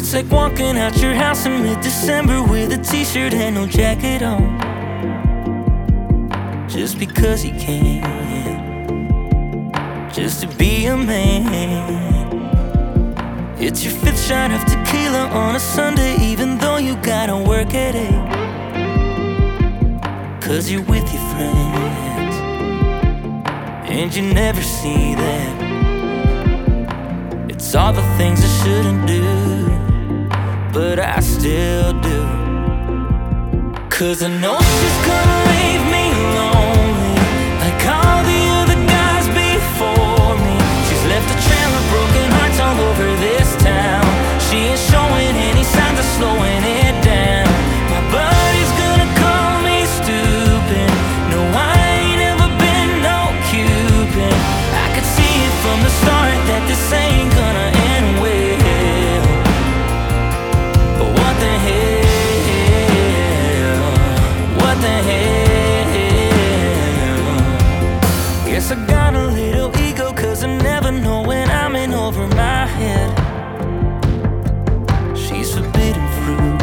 It's like walking out your house in mid-December with a t-shirt and no jacket on, just because you can, just to be a man. It's your fifth shot of tequila on a Sunday, even though you gotta work at 8, 'cause you're with your friends, and you never see that it's all the things I shouldn't do, but I still do. 'Cause I know she's gonna leave me lonely, like all the other guys before me. She's left a trail of broken hearts all over this town. She ain't showing any signs of slowing it down. My buddy's gonna call me stupid. No, I ain't ever been no Cupid. I could see it from the start that this ain't gonna end well. But what the hell? What the hell? Guess I got a little ego, 'cause I never know when I'm in over my head. She's forbidden fruit,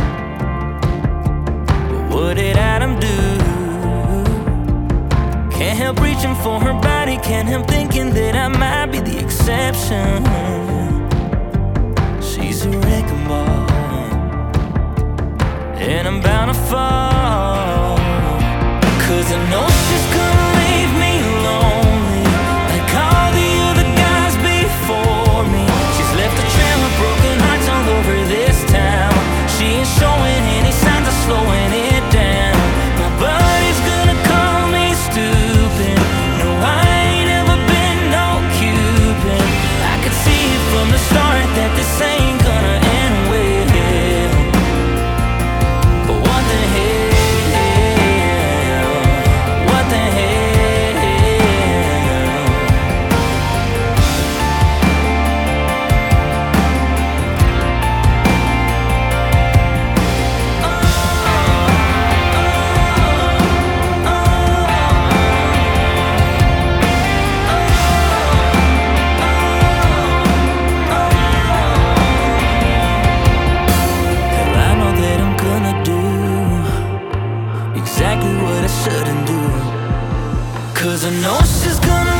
but what did Adam do? Can't help reaching for her body, can't help thinking that I might be the exception. She's a wrecking ball, and I'm bound to fall. 'Cause I know she's gonna leave me lonely, like all the other guys before me. She's left a trail of broken hearts all over this town. She ain't showing any signs of slowing it down. My buddy's gonna call me stupid. No, I ain't ever been no Cupid. I could see it from the start that this ain't gonna end well. But what the hell? What the hell? Hell, I know that I'm gonna do exactly what I shouldn't do, 'cause I know she's gonna